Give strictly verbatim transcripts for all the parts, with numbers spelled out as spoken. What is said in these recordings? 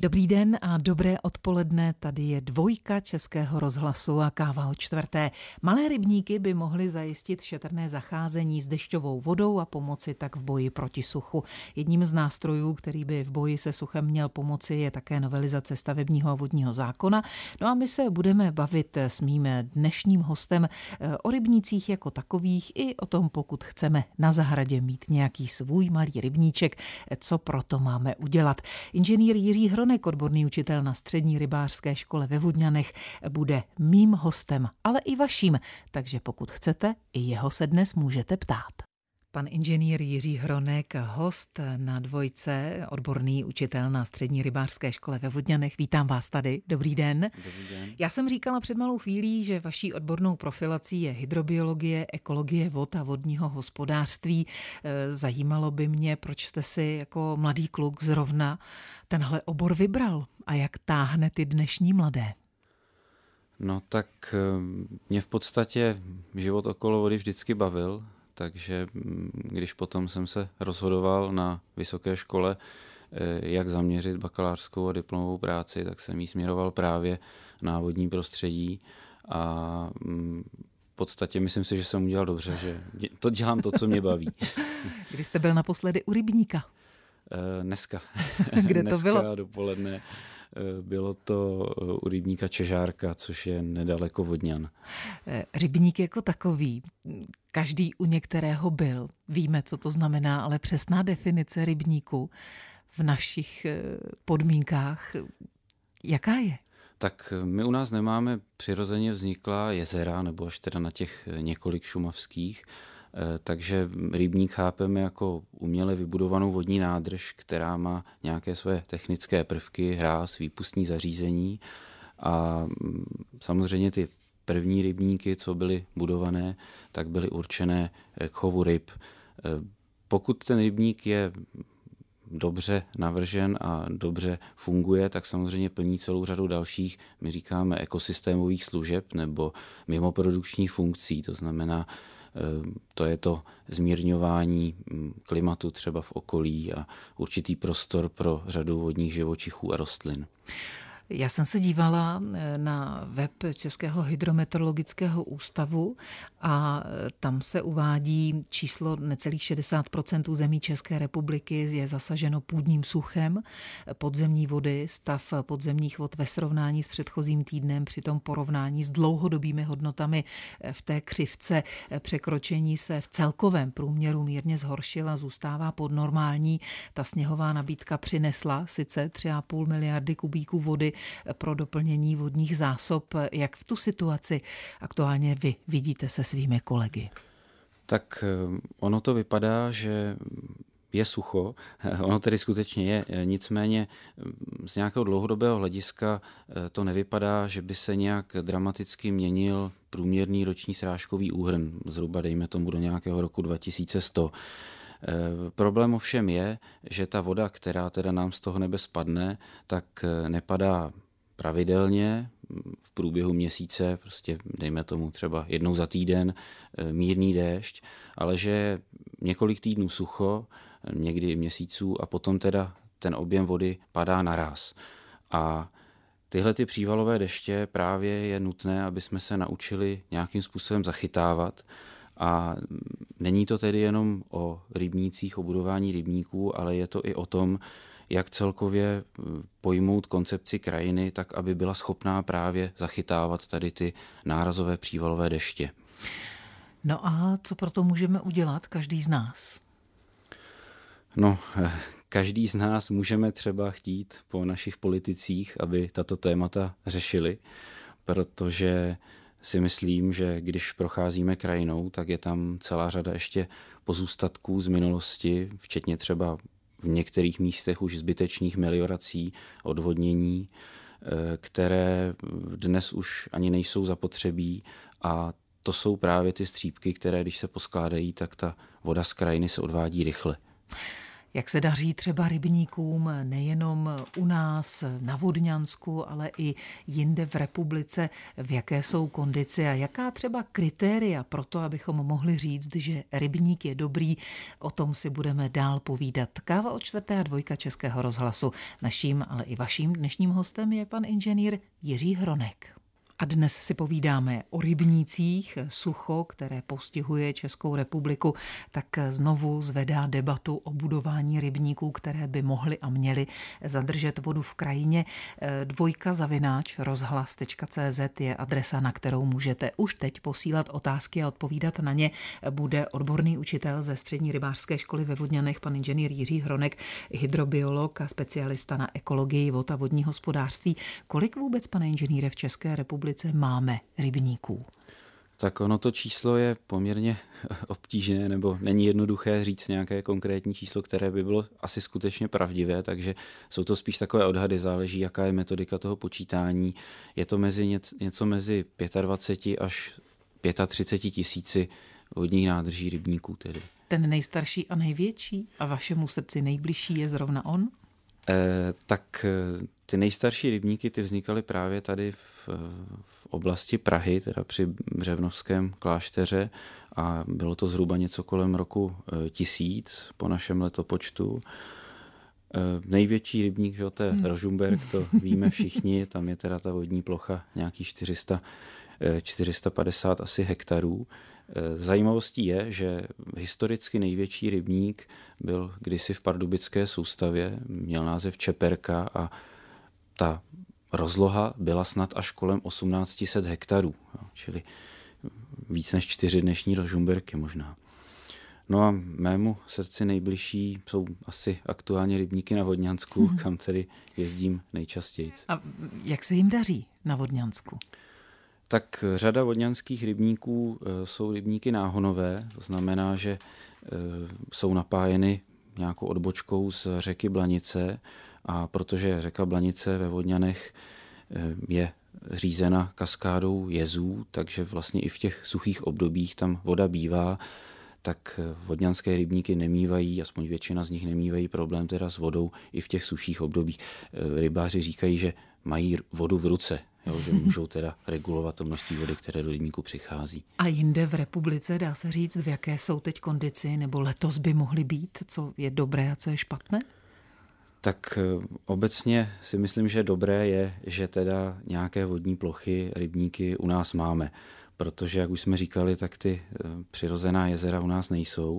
Dobrý den a dobré odpoledne, tady je dvojka Českého rozhlasu a káva o čtvrté. Malé rybníky by mohly zajistit šetrné zacházení s dešťovou vodou a pomoci tak v boji proti suchu. Jedním z nástrojů, který by v boji se suchem měl pomoci, je také novelizace stavebního a vodního zákona. No a my se budeme bavit s mým dnešním hostem o rybnících jako takových i o tom, pokud chceme na zahradě mít nějaký svůj malý rybníček, co proto máme udělat. Inženýr Jiří Hronek, odborný učitel na střední rybářské škole ve Vodňanech, bude mým hostem, ale i vaším, takže pokud chcete, i jeho se dnes můžete ptát. Pan inženýr Jiří Hronek, host na dvojce, odborný učitel na střední rybářské škole ve Vodňanech. Vítám vás tady. Dobrý den. Dobrý den. Já jsem říkala před malou chvílí, že vaší odbornou profilací je hydrobiologie, ekologie vod a vodního hospodářství. Zajímalo by mě, proč jste si jako mladý kluk zrovna tenhle obor vybral a jak táhne ty dnešní mladé. No tak mě v podstatě život okolo vody vždycky bavil. Takže když potom jsem se rozhodoval na vysoké škole, jak zaměřit bakalářskou a diplomovou práci, tak jsem jí směroval právě na vodní prostředí a v podstatě myslím si, že jsem udělal dobře, že to dělám to, co mě baví. Kdy jste byl naposledy u rybníka? Dneska. Kde to bylo? Dneska dopoledne. Bylo to u rybníka Čežárka, což je nedaleko Vodňan. Rybník jako takový, každý u některého byl. Víme, co to znamená, ale přesná definice rybníku v našich podmínkách, jaká je? Tak my u nás nemáme přirozeně vzniklá jezera, nebo až teda na těch několik šumavských, takže rybník chápeme jako uměle vybudovanou vodní nádrž, která má nějaké své technické prvky, hráz, výpustní zařízení a samozřejmě ty první rybníky, co byly budované, tak byly určené k chovu ryb. Pokud ten rybník je dobře navržen a dobře funguje, tak samozřejmě plní celou řadu dalších, my říkáme, ekosystémových služeb nebo mimoprodukčních funkcí, to znamená, to je to zmírňování klimatu třeba v okolí a určitý prostor pro řadu vodních živočichů a rostlin. Já jsem se dívala na web Českého hydrometeorologického ústavu a tam se uvádí číslo necelých šedesát procent zemí České republiky je zasaženo půdním suchem. Podzemní vody, stav podzemních vod ve srovnání s předchozím týdnem, při tom porovnání s dlouhodobými hodnotami v té křivce překročení se v celkovém průměru mírně zhoršila, zůstává podnormální. Ta sněhová nabídka přinesla sice tři a půl miliardy kubíků vody pro doplnění vodních zásob. Jak v tu situaci aktuálně vy vidíte se svými kolegy? Tak ono to vypadá, že je sucho, ono tedy skutečně je, nicméně z nějakého dlouhodobého hlediska to nevypadá, že by se nějak dramaticky měnil průměrný roční srážkový úhrn, zhruba dejme tomu do nějakého roku dva tisíce sto. Problém ovšem je, že ta voda, která teda nám z toho nebe spadne, tak nepadá pravidelně v průběhu měsíce, prostě dejme tomu třeba jednou za týden mírný déšť, ale že několik týdnů sucho, někdy i měsíců a potom teda ten objem vody padá naráz. A tyhle ty přívalové deště právě je nutné, aby jsme se naučili nějakým způsobem zachytávat. A není to tedy jenom o rybnících, o budování rybníků, ale je to i o tom, jak celkově pojmout koncepci krajiny tak, aby byla schopná právě zachytávat tady ty nárazové přívalové deště. No a co proto můžeme udělat každý z nás? No, každý z nás můžeme třeba chtít po našich politicích, aby tato témata řešili, protože si myslím, že když procházíme krajinou, tak je tam celá řada ještě pozůstatků z minulosti, včetně třeba v některých místech už zbytečných meliorací, odvodnění, které dnes už ani nejsou zapotřebí a to jsou právě ty střípky, které když se poskládají, tak ta voda z krajiny se odvádí rychle. Jak se daří třeba rybníkům nejenom u nás na Vodňansku, ale i jinde v republice, v jaké jsou kondici a jaká třeba kritéria pro to, abychom mohli říct, že rybník je dobrý, o tom si budeme dál povídat. Káva o čtvrté a dvojka Českého rozhlasu. Naším, ale i vaším dnešním hostem je pan inženýr Jiří Hronek. A dnes si povídáme o rybnících. Sucho, které postihuje Českou republiku, tak znovu zvedá debatu o budování rybníků, které by mohly a měly zadržet vodu v krajině. Dvojka zavináč rozhlas tečka cé zet je adresa, na kterou můžete už teď posílat otázky a odpovídat na ně. Bude odborný učitel ze Střední rybářské školy ve Vodňanech, pan inženýr Jiří Hronek, hydrobiolog a specialista na ekologii vod a vodní hospodářství. Kolik vůbec, pane inženýre, v České republice máme rybníků? Tak ono to číslo je poměrně obtížné, nebo není jednoduché říct nějaké konkrétní číslo, které by bylo asi skutečně pravdivé, takže jsou to spíš takové odhady, záleží, jaká je metodika toho počítání. Je to mezi něco, něco mezi dvacet pět až třicet pět tisíci vodních nádrží rybníků tedy. Ten nejstarší a největší a vašemu srdci nejbližší je zrovna on? Eh, tak ty nejstarší rybníky ty vznikaly právě tady v, v oblasti Prahy, teda při Břevnovském klášteře a bylo to zhruba něco kolem roku tisíc po našem letopočtu. Eh, největší rybník, že to je hmm. Rožumberk, to víme všichni, tam je teda ta vodní plocha nějaký čtyři sta, čtyři sta padesát asi hektarů. Zajímavostí je, že historicky největší rybník byl kdysi v pardubické soustavě, měl název Čeperka a ta rozloha byla snad až kolem osmnáct set hektarů, čili víc než čtyři dnešní Rožumberky možná. No a mému srdci nejbližší jsou asi aktuálně rybníky na Vodňansku, hmm. kam tedy jezdím nejčastěji. A jak se jim daří na Vodňansku? Tak řada vodňanských rybníků jsou rybníky náhonové, to znamená, že jsou napájeny nějakou odbočkou z řeky Blanice a protože řeka Blanice ve Vodňanech je řízena kaskádou jezů, takže vlastně i v těch suchých obdobích tam voda bývá, tak vodňanské rybníky nemívají, aspoň většina z nich nemívají problém teda s vodou i v těch suších obdobích. Rybáři říkají, že mají vodu v ruce, jo, že můžou teda regulovat to množství vody, které do rybníku přichází. A jinde v republice dá se říct, v jaké jsou teď kondici, nebo letos by mohly být, co je dobré a co je špatné? Tak obecně si myslím, že dobré je, že teda nějaké vodní plochy, rybníky u nás máme. Protože, jak už jsme říkali, tak ty přirozená jezera u nás nejsou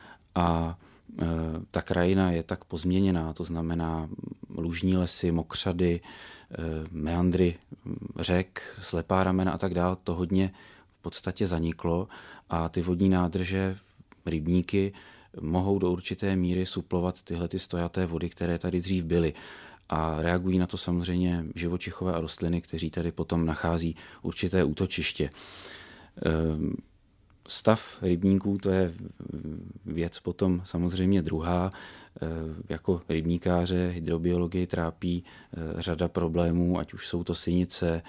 a e, ta krajina je tak pozměněná, to znamená lužní lesy, mokřady, e, meandry řek, slepá ramena a tak dále, to hodně v podstatě zaniklo a ty vodní nádrže, rybníky mohou do určité míry suplovat tyhle ty stojaté vody, které tady dřív byly. A reagují na to samozřejmě živočichové a rostliny, kteří tady potom nachází určité útočiště. Stav rybníků, to je věc potom samozřejmě druhá. Jako rybníkáře, hydrobiologii trápí řada problémů, ať už jsou to sinice,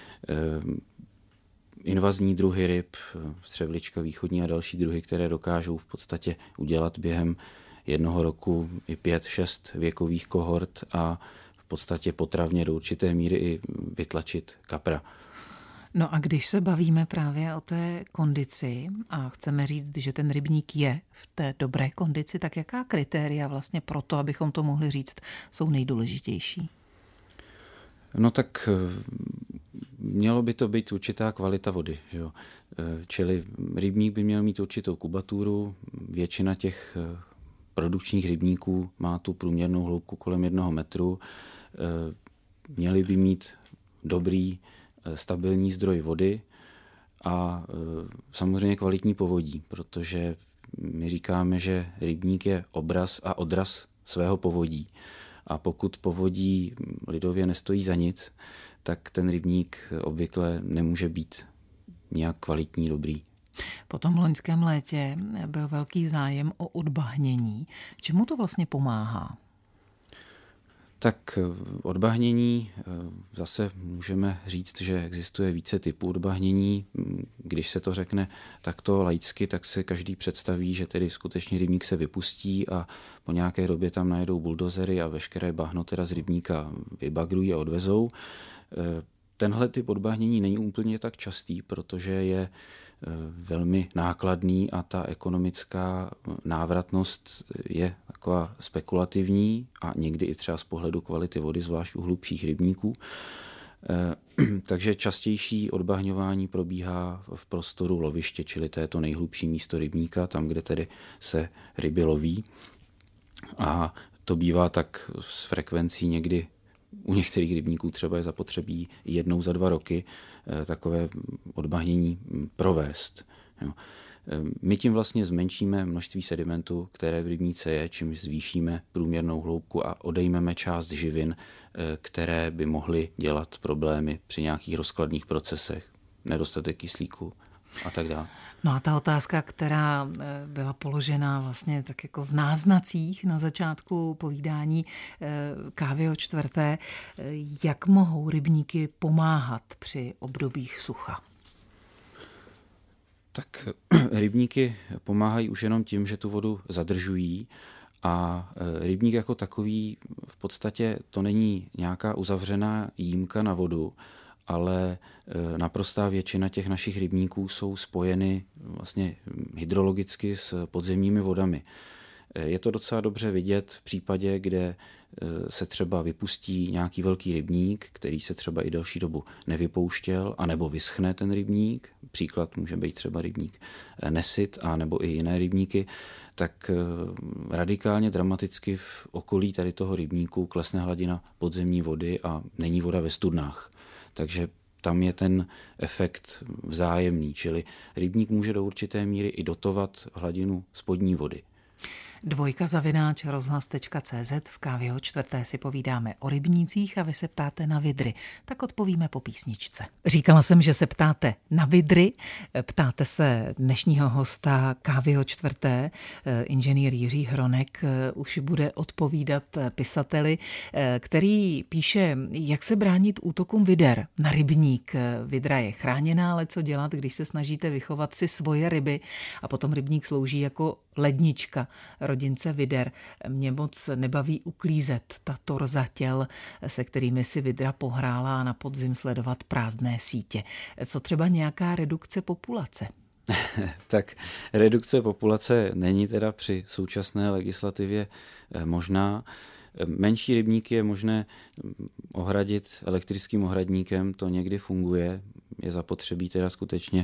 invazní druhy ryb, střevlička východní a další druhy, které dokážou v podstatě udělat během jednoho roku i pět, šest věkových kohort a v podstatě potravně do určité míry i vytlačit kapra. No a když se bavíme právě o té kondici a chceme říct, že ten rybník je v té dobré kondici, tak jaká kritéria vlastně pro to, abychom to mohli říct, jsou nejdůležitější? No tak mělo by to být určitá kvalita vody. Že jo? Čili rybník by měl mít určitou kubaturu, většina těch produkčních rybníků má tu průměrnou hloubku kolem jednoho metru. Měli by mít dobrý, stabilní zdroj vody a samozřejmě kvalitní povodí, protože my říkáme, že rybník je obraz a odraz svého povodí. A pokud povodí lidově nestojí za nic, tak ten rybník obvykle nemůže být nějak kvalitní, dobrý. Po tom loňském létě byl velký zájem o odbahnění. Čemu to vlastně pomáhá? Tak odbahnění, zase můžeme říct, že existuje více typů odbahnění. Když se to řekne takto laicky, tak se každý představí, že tedy skutečně rybník se vypustí a po nějaké době tam najedou buldozery a veškeré bahno teda z rybníka vybagrují a odvezou. Tenhle typ odbahnění není úplně tak častý, protože je velmi nákladný a ta ekonomická návratnost je taková spekulativní a někdy i třeba z pohledu kvality vody, zvlášť u hlubších rybníků. Takže častější odbahňování probíhá v prostoru loviště, čili to je to nejhlubší místo rybníka, tam, kde tedy se ryby loví. A to bývá tak s frekvencí někdy u některých rybníků třeba je zapotřebí jednou za dva roky takové odbahnění provést. My tím vlastně zmenšíme množství sedimentu, které v rybníce je, čímž zvýšíme průměrnou hloubku a odejmeme část živin, které by mohly dělat problémy při nějakých rozkladných procesech, nedostatek kyslíku a tak dále. No a ta otázka, která byla položena vlastně tak jako v náznacích na začátku povídání Kávy o čtvrté, jak mohou rybníky pomáhat při obdobích sucha? Tak rybníky pomáhají už jenom tím, že tu vodu zadržují a rybník jako takový v podstatě to není nějaká uzavřená jímka na vodu, ale naprostá většina těch našich rybníků jsou spojeny vlastně hydrologicky s podzemními vodami. Je to docela dobře vidět v případě, kde se třeba vypustí nějaký velký rybník, který se třeba i delší dobu nevypouštěl, anebo vyschne ten rybník. Příklad může být třeba rybník Nesit, a nebo i jiné rybníky. Tak radikálně dramaticky v okolí tady toho rybníku klesne hladina podzemní vody a není voda ve studnách. Takže tam je ten efekt vzájemný, čili rybník může do určité míry i dotovat hladinu spodní vody. Dvojka zavináč rozhlas tečka cé zet. V Kávě o čtvrté si povídáme o rybnících a vy se ptáte na vidry. Tak odpovíme po písničce. Říkala jsem, že se ptáte na vidry. Ptáte se dnešního hosta Kávy o čtvrté. Inženýr Jiří Hronek už bude odpovídat pisateli, který píše, jak se bránit útokům vider na rybník. Vidra je chráněná, ale co dělat, když se snažíte vychovat si svoje ryby a potom rybník slouží jako lednička rodince vider. Mě moc nebaví uklízet ta torza těl, se kterými si vidra pohrála, a na podzim sledovat prázdné sítě. Co třeba nějaká redukce populace? Tak redukce populace není teda při současné legislativě možná. Menší rybníky je možné ohradit elektrickým ohradníkem, to někdy funguje. Je zapotřebí teda skutečně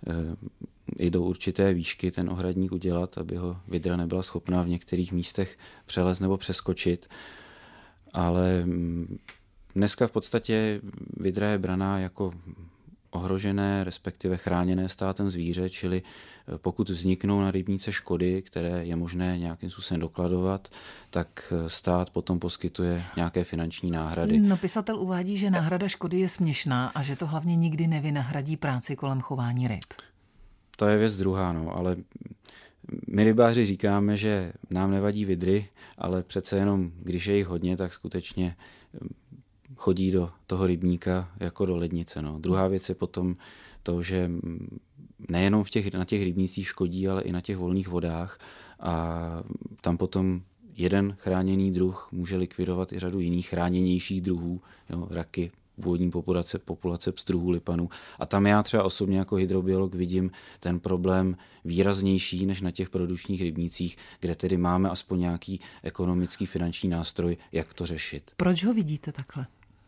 i do určité výšky ten ohradník udělat, aby ho vidra nebyla schopná v některých místech přelézt nebo přeskočit. Ale dneska v podstatě vidra je braná jako ohrožené, respektive chráněné státem zvíře, čili pokud vzniknou na rybníce škody, které je možné nějakým způsobem dokladovat, tak stát potom poskytuje nějaké finanční náhrady. No, pisatel uvádí, že náhrada škody je směšná a že to hlavně nikdy nevynahradí práci kolem chování ryb. To je věc druhá, no, ale my rybáři říkáme, že nám nevadí vidry, ale přece jenom, když je jich hodně, tak skutečně chodí do toho rybníka jako do lednice. No. Druhá věc je potom to, že nejenom v těch, na těch rybnících škodí, ale i na těch volných vodách a tam potom jeden chráněný druh může likvidovat i řadu jiných chráněnějších druhů, jo, raky, původní populace, populace pstruhů, lipanů. A tam já třeba osobně jako hydrobiolog vidím ten problém výraznější než na těch produkčních rybnících, kde tedy máme aspoň nějaký ekonomický finanční nástroj, jak to řešit. Proč ho vidíte takhle?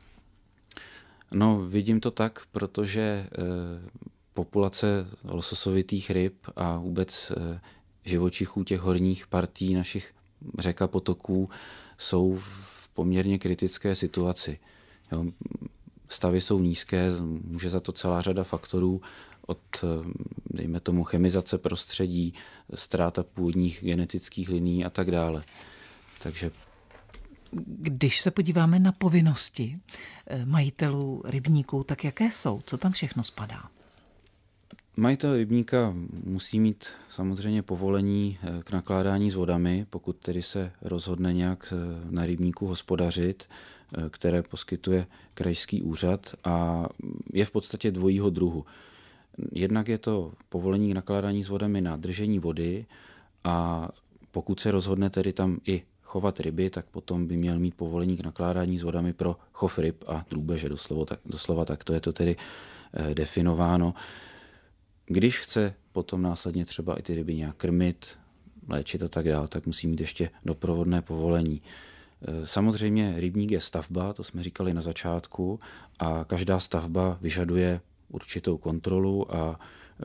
No, vidím to tak, protože e, populace lososovitých ryb a vůbec e, živočichů těch horních partí našich řek a potoků jsou v poměrně kritické situaci. Jo, stavy jsou nízké, může za to celá řada faktorů, od, dejme tomu, chemizace prostředí, ztráta původních genetických linií a tak dále. Takže když se podíváme na povinnosti majitelů rybníků, tak jaké jsou? Co tam všechno spadá? Majitel rybníka musí mít samozřejmě povolení k nakládání s vodami, pokud tedy se rozhodne nějak na rybníku hospodařit, které poskytuje krajský úřad a je v podstatě dvojího druhu. Jednak je to povolení k nakládání s vodami na držení vody a pokud se rozhodne tedy tam i chovat ryby, tak potom by měl mít povolení k nakládání s vodami pro chov ryb a drůbeže, doslova tak, doslova tak to je to tedy definováno. Když chce potom následně třeba i ty ryby nějak krmit, léčit a tak dále, tak musí mít ještě doprovodné povolení. Samozřejmě rybník je stavba, to jsme říkali na začátku, a každá stavba vyžaduje určitou kontrolu a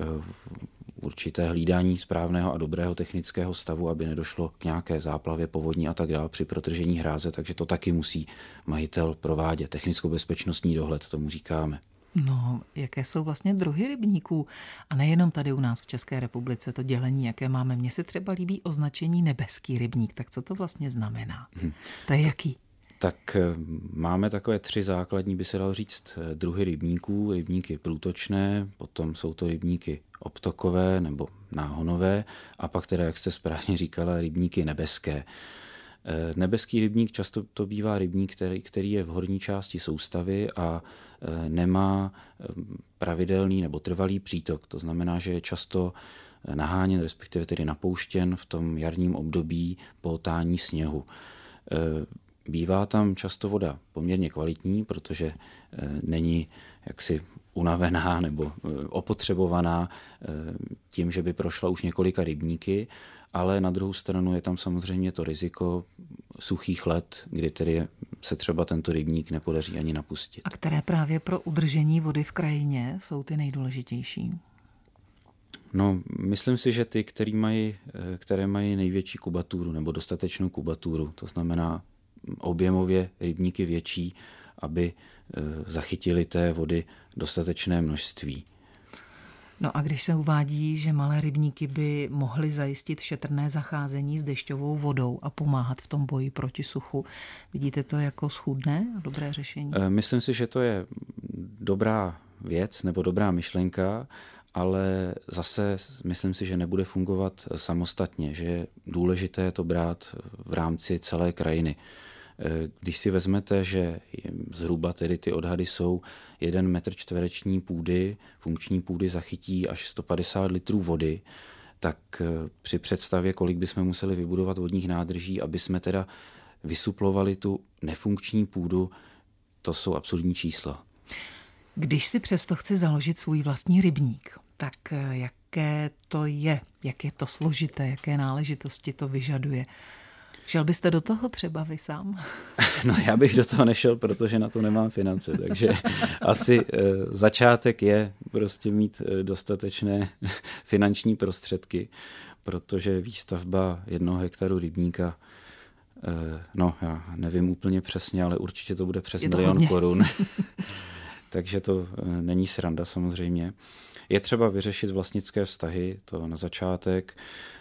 určité hlídání správného a dobrého technického stavu, aby nedošlo k nějaké záplavě, povodní a tak dále při protržení hráze, takže to taky musí majitel provádět. Technicko-bezpečnostní dohled, tomu říkáme. No, jaké jsou vlastně druhy rybníků? A nejenom tady u nás v České republice to dělení, jaké máme. Mně se třeba líbí označení nebeský rybník. Tak co to vlastně znamená? Hmm. To je jaký? Tak máme takové tři základní, by se dalo říct, druhy rybníků. Rybníky průtočné, potom jsou to rybníky obtokové nebo náhonové a pak teda, jak jste správně říkala, rybníky nebeské. Nebeský rybník často to bývá rybník, který, který je v horní části soustavy a nemá pravidelný nebo trvalý přítok. To znamená, že je často naháněn, respektive tedy napouštěn v tom jarním období po tání sněhu. Bývá tam často voda poměrně kvalitní, protože není jaksi unavená nebo opotřebovaná tím, že by prošla už několika rybníky, ale na druhou stranu je tam samozřejmě to riziko suchých let, kdy tedy se třeba tento rybník nepodaří ani napustit. A které právě pro udržení vody v krajině jsou ty nejdůležitější? No, myslím si, že ty, které mají, které mají největší kubaturu nebo dostatečnou kubaturu, to znamená objemově rybníky větší, aby zachytili té vody dostatečné množství. No a když se uvádí, že malé rybníky by mohly zajistit šetrné zacházení s dešťovou vodou a pomáhat v tom boji proti suchu, vidíte to jako schůdné a dobré řešení? Myslím si, že to je dobrá věc nebo dobrá myšlenka, ale zase myslím si, že nebude fungovat samostatně, že je důležité to brát v rámci celé krajiny. Když si vezmete, že zhruba tedy ty odhady jsou jeden metr čtvereční půdy, funkční půdy zachytí až sto padesát litrů vody, tak při představě, kolik bychom museli vybudovat vodních nádrží, aby jsme teda vysuplovali tu nefunkční půdu, to jsou absurdní čísla. Když si přesto chci založit svůj vlastní rybník, tak jaké to je, jak je to složité, jaké náležitosti to vyžaduje? Šel byste do toho třeba vy sám? No já bych do toho nešel, protože na to nemám finance, takže asi e, začátek je prostě mít dostatečné finanční prostředky, protože výstavba jednoho hektaru rybníka, e, no já nevím úplně přesně, ale určitě to bude přes je to milion hodně. korun, takže to e, není sranda samozřejmě. Je třeba vyřešit vlastnické vztahy, to na začátek.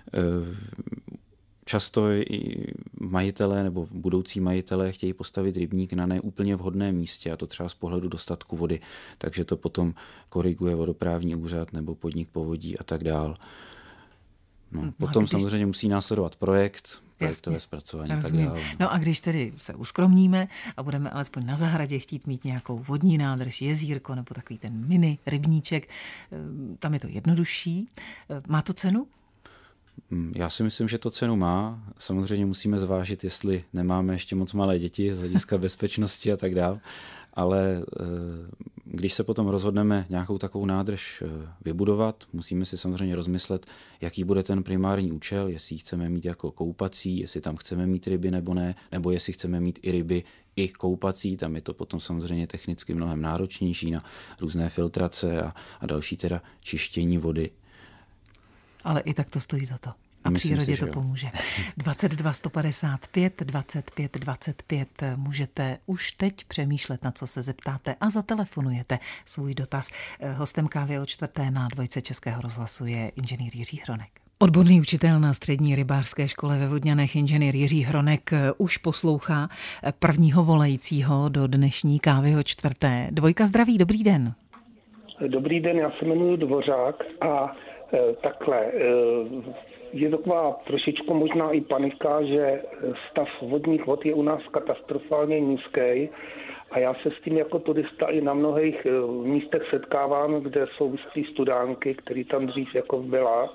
E, Často i majitelé nebo budoucí majitelé chtějí postavit rybník na neúplně vhodném místě, a to třeba z pohledu dostatku vody, takže to potom koriguje vodoprávní úřad nebo podnik povodí a tak dál. No, potom když... samozřejmě musí následovat projekt, projektové zpracování a tak dále. No a když tedy se uskromníme a budeme alespoň na zahradě chtít mít nějakou vodní nádrž, jezírko nebo takový ten mini rybníček, tam je to jednodušší. Má to cenu? Já si myslím, že to cenu má. Samozřejmě musíme zvážit, jestli nemáme ještě moc malé děti z hlediska bezpečnosti a tak dál. Ale když se potom rozhodneme nějakou takovou nádrž vybudovat, musíme si samozřejmě rozmyslet, jaký bude ten primární účel, jestli ji chceme mít jako koupací, jestli tam chceme mít ryby nebo ne, nebo jestli chceme mít i ryby i koupací, tam je to potom samozřejmě technicky mnohem náročnější na různé filtrace a, a další teda čištění vody. Ale i tak to stojí za to. A myslím přírodě si, to jo. pomůže. dvacet dva sto padesát pět dvacet pět dvacet pět. Můžete už teď přemýšlet, na co se zeptáte, a zatelefonujete svůj dotaz. Hostem Kávy o čtvrté na dvojce Českého rozhlasu je inženýr Jiří Hronek. Odborný učitel na střední rybářské škole ve Vodňanech, inženýr Jiří Hronek, už poslouchá prvního volajícího do dnešní Kávy o čtvrté. Dvojka zdraví, dobrý den. Dobrý den, já se jmenuji Dvořák a e, takhle. E, je taková trošičku možná i panika, že stav vodních vod je u nás katastrofálně nízký a já se s tím jako turista i na mnohých e, místech setkávám, kde jsou vyschlý studánky, který tam dřív jako byla.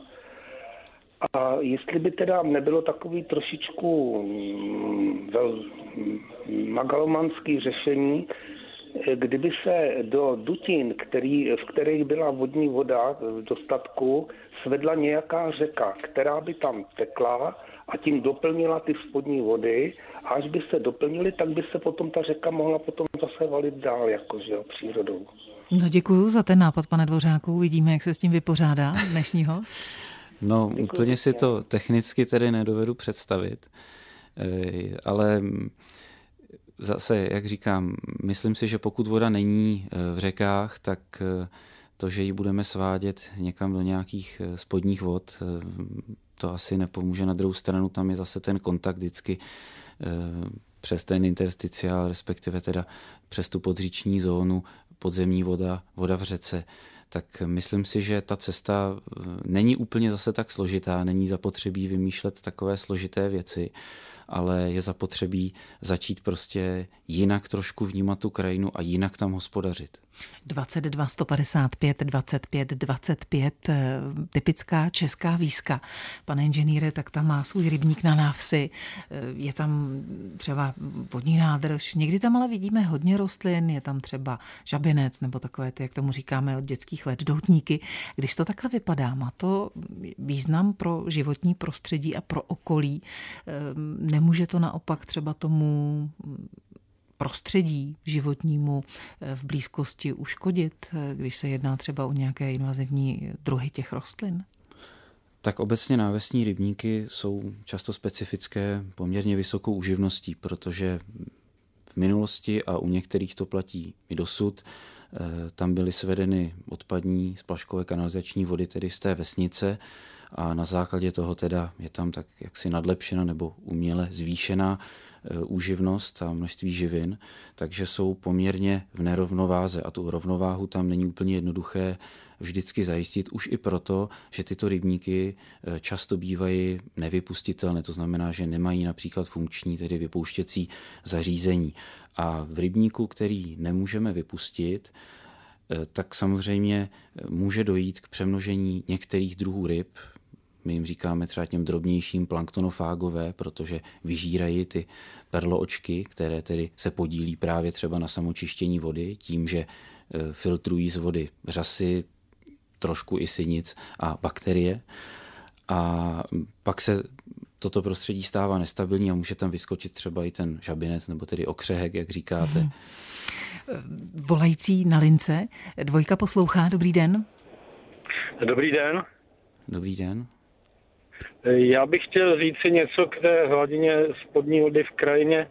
A jestli by teda nebylo takový trošičku mm, vel, megalomanský řešení, kdyby se do dutin, který, v kterých byla vodní voda v dostatku, svedla nějaká řeka, která by tam tekla a tím doplnila ty spodní vody a až by se doplnily, tak by se potom ta řeka mohla potom zase valit dál, jakože jo, přírodou. No děkuju za ten nápad, pane Dvořáku. Uvidíme, jak se s tím vypořádá dnešní host. No, děkuji, úplně si to technicky tedy nedovedu představit, ale zase, jak říkám, myslím si, že pokud voda není v řekách, tak to, že ji budeme svádět někam do nějakých spodních vod, to asi nepomůže. Na druhou stranu tam je zase ten kontakt vždycky přes ten intersticiál, respektive teda přes tu podříční zónu, podzemní voda, voda v řece. Tak myslím si, že ta cesta není úplně zase tak složitá, není zapotřebí vymýšlet takové složité věci, ale je zapotřebí začít prostě jinak trošku vnímat tu krajinu a jinak tam hospodařit. dvacet dva sto padesát pět dvacet pět dvacet pět, typická česká výzka. Pane inženýre, tak tam má svůj rybník na návsi, je tam třeba vodní nádrž, někdy tam ale vidíme hodně rostlin, je tam třeba žabinec nebo takové ty, jak tomu říkáme od dětských let, doutníky. Když to takhle vypadá, má to význam pro životní prostředí a pro okolí? Nemůže to naopak třeba tomu prostředí životnímu v blízkosti uškodit, když se jedná třeba o nějaké invazivní druhy těch rostlin? Tak obecně návesní rybníky jsou často specifické poměrně vysokou uživností, protože v minulosti a u některých to platí i dosud, tam byly svedeny odpadní splaškové kanalizační vody, tedy z té vesnice, a na základě toho teda je tam tak jaksi nadlepšena nebo uměle zvýšená úživnost a množství živin, takže jsou poměrně v nerovnováze a tu rovnováhu tam není úplně jednoduché vždycky zajistit, už i proto, že tyto rybníky často bývají nevypustitelné, to znamená, že nemají například funkční, tedy vypouštěcí zařízení. A v rybníku, který nemůžeme vypustit, tak samozřejmě může dojít k přemnožení některých druhů ryb. My jim říkáme třeba těm drobnějším planktonofágové, protože vyžírají ty perloočky, které tedy se podílí právě třeba na samočištění vody tím, že filtrují z vody řasy, trošku i sinic a bakterie. A pak se toto prostředí stává nestabilní a může tam vyskočit třeba i ten žabinec nebo tedy okřehek, jak říkáte. Hmm. Volající na lince. Dvojka poslouchá. Dobrý den. Dobrý den. Dobrý den. Já bych chtěl říct si něco k té hladině spodní vody v krajině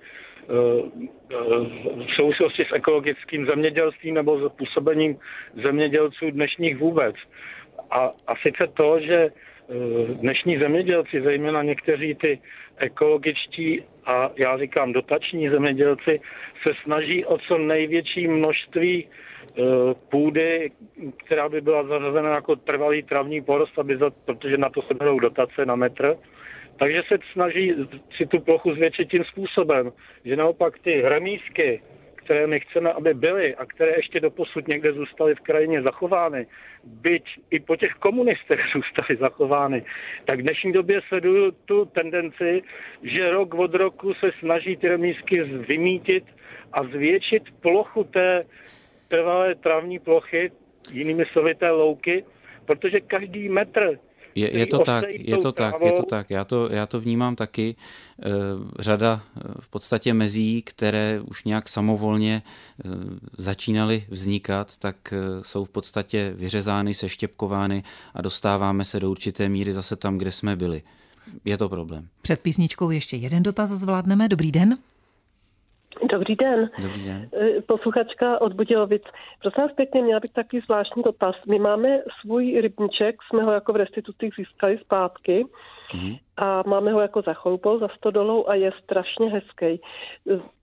v souvislosti s ekologickým zemědělstvím nebo s působením zemědělců dnešních vůbec. A, a sice to, že dnešní zemědělci, zejména někteří ty ekologičtí a já říkám dotační zemědělci, se snaží o co největší množství půdy, která by byla zařazena jako trvalý travní porost, aby za, protože na to se berou dotace na metr. Takže se snaží si tu plochu zvětšit tím způsobem, že naopak ty hramízky, které my chceme, aby byly a které ještě doposud někde zůstaly v krajině zachovány, byť i po těch komunistech zůstaly zachovány, tak v dnešní době sleduju tu tendenci, že rok od roku se snaží ty hramízky vymítit a zvětšit plochu té trvalé travní plochy, jinými slovy té louky, protože každý metr Je, je to tak, je to tak, je to tak. Já to, já to vnímám taky. E, řada v podstatě mezí, které už nějak samovolně e, začínaly vznikat, tak e, jsou v podstatě vyřezány, seštěpkovány a dostáváme se do určité míry zase tam, kde jsme byli. Je to problém. Před písničkou ještě jeden dotaz zvládneme. Dobrý den. Dobrý den. Dobrý den. Posluchačka od Budějovic. Prosím vás pěkně, měla bych takový zvláštní dotaz. My máme svůj rybníček, jsme ho jako v restitucích získali zpátky mm. a máme ho jako za choupou, za stodolou a je strašně hezký.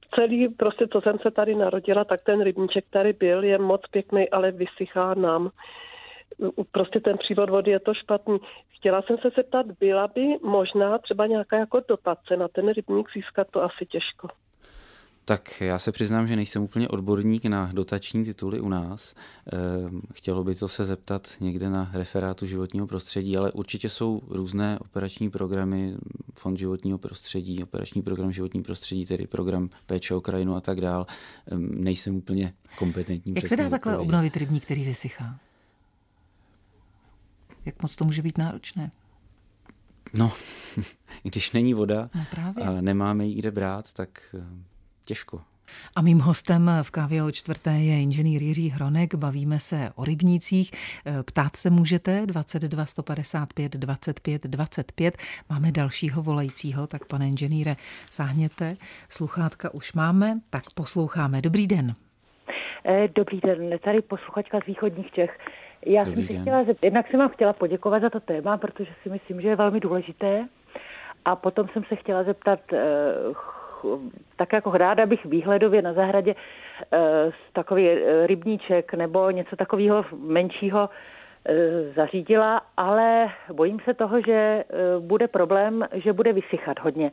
celý, prostě co jsem se tady narodila, tak ten rybníček tady byl, je moc pěkný, ale vysychá nám. Prostě ten přívod vody je to špatný. Chtěla jsem se zeptat, byla by možná třeba nějaká jako dotace na ten rybník, získat to asi těžko. Tak já se přiznám, že nejsem úplně odborník na dotační tituly u nás. Chtělo by to se zeptat někde na referátu životního prostředí, ale určitě jsou různé operační programy, Fond životního prostředí, operační program životní prostředí, tedy program péče o krajinu a tak dál. Nejsem úplně kompetentní. Jak se dá takhle obnovit rybník, který vysychá? Jak moc to může být náročné? No, když není voda no právě. A nemáme ji kde brát, tak těžko. A mým hostem v Kávě o čtvrté je inženýr Jiří Hronek. Bavíme se o rybnících. Ptát se můžete dvacet dva sto padesát pět dvacet pět dvacet pět. Máme dalšího volajícího, tak pane inženýre, sáhněte. Sluchátka už máme, tak posloucháme. Dobrý den. Dobrý den, tady posluchačka z východních Čech. Já Dobrý jsem si den. chtěla, jednak jsem vám chtěla poděkovat za to téma, protože si myslím, že je velmi důležité. A potom jsem se chtěla zeptat, tak jako ráda bych výhledově na zahradě takový rybníček nebo něco takového menšího zařídila, ale bojím se toho, že bude problém, že bude vysychat hodně.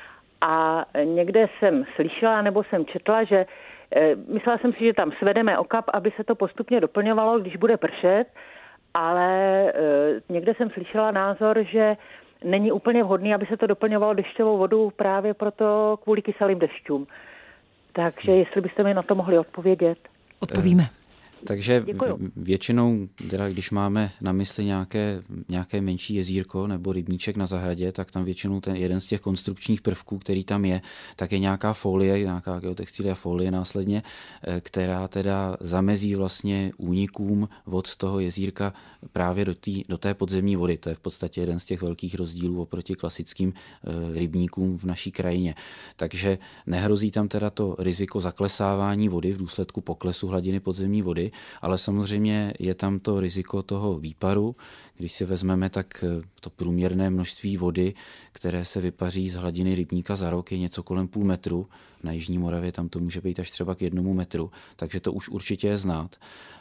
A někde jsem slyšela nebo jsem četla, že myslela jsem si, že tam svedeme okap, aby se to postupně doplňovalo, když bude pršet, ale někde jsem slyšela názor, že není úplně vhodný, aby se to doplňovalo dešťovou vodou právě proto kvůli kyselým dešťům. Takže jestli byste mi na to mohli odpovědět. Odpovíme. Takže Děkuju. většinou, teda když máme na mysli nějaké, nějaké menší jezírko nebo rybníček na zahradě, tak tam většinou ten jeden z těch konstrukčních prvků, který tam je, tak je nějaká folie, nějaká geotextilia folie následně, která teda zamezí vlastně únikům vod z toho jezírka právě do, tý, do té podzemní vody. To je v podstatě jeden z těch velkých rozdílů oproti klasickým rybníkům v naší krajině. Takže nehrozí tam teda to riziko zaklesávání vody v důsledku poklesu hladiny podzemní vody, ale samozřejmě je tam to riziko toho výparu. Když si vezmeme, tak to průměrné množství vody, které se vypaří z hladiny rybníka za rok, je něco kolem půl metru. Na Jižní Moravě tam to může být až třeba k jednomu metru, takže to už určitě je znát.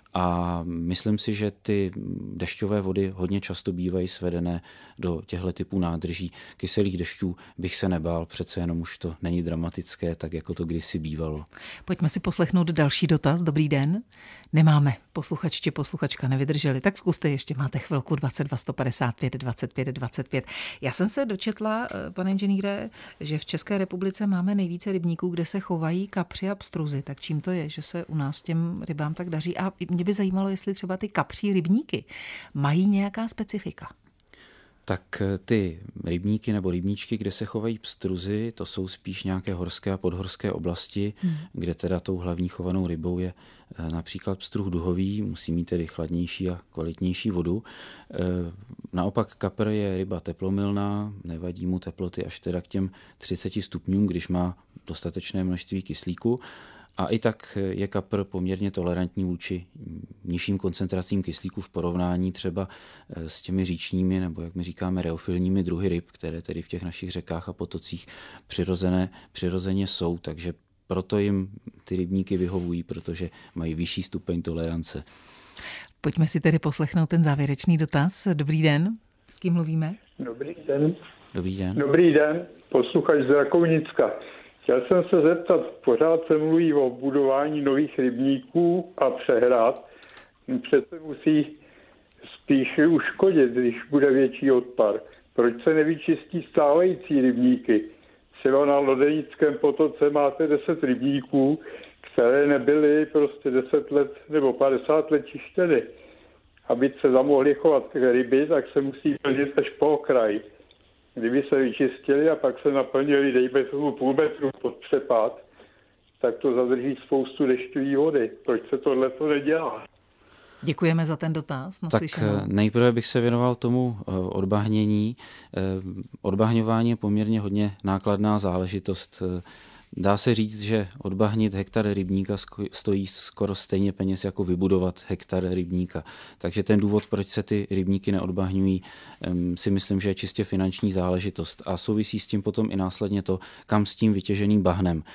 A myslím si, že ty dešťové vody hodně často bývají svedené do těchto typů nádrží. Kyselých dešťů bych se nebál, přece jenom už to není dramatické, tak jako to kdysi bývalo. Pojďme si poslechnout další dotaz. Dobrý den. Nemáme. Posluchač či posluchačka nevydrželi. Tak zkuste, ještě máte chvilku. Dvacet dva sto padesát pět dvacet pět dvacet pět. Já jsem se dočetla, pane inženýre, že v České republice máme nejvíce rybníků, kde se chovají kapři a pstruzy. Tak čím to je, že se u nás těm rybám tak daří? A mě by zajímalo, jestli třeba ty kapří rybníky mají nějaká specifika. Tak ty rybníky nebo rybníčky, kde se chovají pstruzy, to jsou spíš nějaké horské a podhorské oblasti, hmm. kde teda tou hlavní chovanou rybou je například pstruh duhový, musí mít tedy chladnější a kvalitnější vodu. Naopak kapr je ryba teplomilná, nevadí mu teploty až teda k těm třiceti stupňům, když má dostatečné množství kyslíku. A i tak je kapr poměrně tolerantní vůči nižším koncentracím kyslíku v porovnání třeba s těmi říčními, nebo jak my říkáme, reofilními druhy ryb, které tedy v těch našich řekách a potocích přirozené, přirozeně jsou. Takže proto jim ty rybníky vyhovují, protože mají vyšší stupeň tolerance. Pojďme si tedy poslechnout ten závěrečný dotaz. Dobrý den, s kým mluvíme? Dobrý den. Dobrý den. Dobrý den, posluchač z Rakounicka. Chtěl jsem se zeptat, pořád se mluví o budování nových rybníků a přehrad. Přece musí spíš uškodit, když bude větší odpar. Proč se nevyčistí stávající rybníky? Třeba na Lodenickém potoce máte deset rybníků, které nebyly prostě deset let nebo padesát let čištěny. Aby se tam mohly chovat ryby, tak se musí plnit až po okraj. Kdyby se vyčistili a pak se naplnili, dejme tomu půl metru pod přepad, tak to zadrží spoustu dešťové vody. Proč se tohle to nedělá? Děkujeme za ten dotaz. Tak nejprve bych se věnoval tomu odbahnění. Odbahňování je poměrně hodně nákladná záležitost. Dá se říct, že odbahnit hektar rybníka stojí skoro stejně peněz jako vybudovat hektar rybníka. Takže ten důvod, proč se ty rybníky neodbahňují, si myslím, že je čistě finanční záležitost. A souvisí s tím potom i následně to, kam s tím vytěženým bahnem.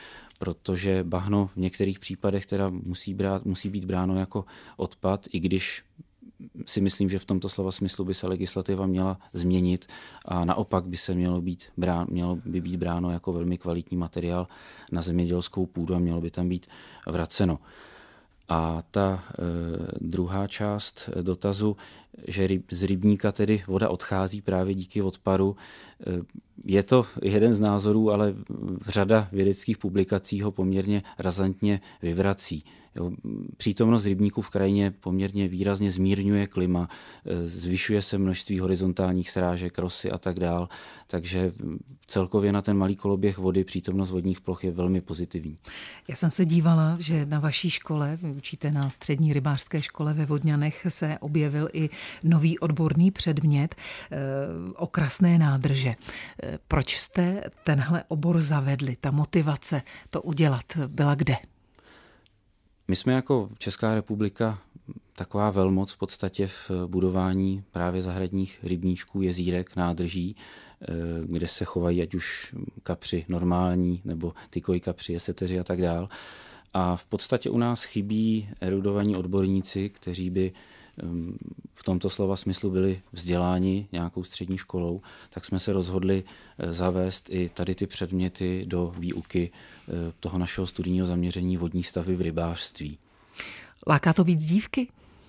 protože bahno v některých případech teda musí, brát, musí být bráno jako odpad, i když si myslím, že v tomto slova smyslu by se legislativa měla změnit a naopak by se mělo, být brán, mělo by být bráno jako velmi kvalitní materiál na zemědělskou půdu a mělo by tam být vraceno. A ta e, druhá část dotazu, že ryb, z rybníka tedy voda odchází právě díky odpadu, e, je to jeden z názorů, ale řada vědeckých publikací ho poměrně razantně vyvrací. Jo, přítomnost rybníků v krajině poměrně výrazně zmírňuje klima, zvyšuje se množství horizontálních srážek, rosy a tak dál, takže celkově na ten malý koloběh vody přítomnost vodních ploch je velmi pozitivní. Já jsem se dívala, že na vaší škole, vy učíte na střední rybářské škole ve Vodňanech, se objevil i nový odborný předmět eh, okrasné nádrže. Eh, proč jste tenhle obor zavedli? Ta motivace to udělat byla kde? My jsme jako Česká republika taková velmoc v podstatě v budování právě zahradních rybníčků, jezírek, nádrží, kde se chovají ať už kapři normální nebo tykoj kapři, jeseteři a tak dál. A v podstatě u nás chybí erudovaní odborníci, kteří by v tomto slova smyslu byli vzděláni nějakou střední školou, tak jsme se rozhodli zavést i tady ty předměty do výuky toho našeho studijního zaměření vodní stavby v rybářství. Láká to víc dívky?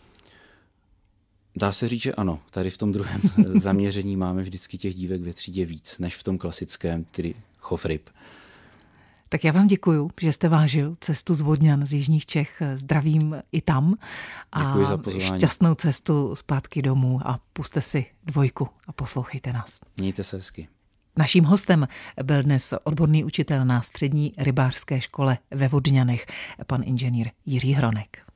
Dá se říct, že ano. Tady v tom druhém zaměření máme vždycky těch dívek ve třídě víc, než v tom klasickém, tedy chov ryb. Tak já vám děkuju, že jste vážil cestu z Vodňan z jižních Čech. Zdravím i tam. Děkuji za pozvání. Šťastnou cestu zpátky domů a puste si dvojku a poslouchejte nás. Mějte se hezky. Naším hostem byl dnes odborný učitel na střední rybářské škole ve Vodňanech, pan inženýr Jiří Hronek.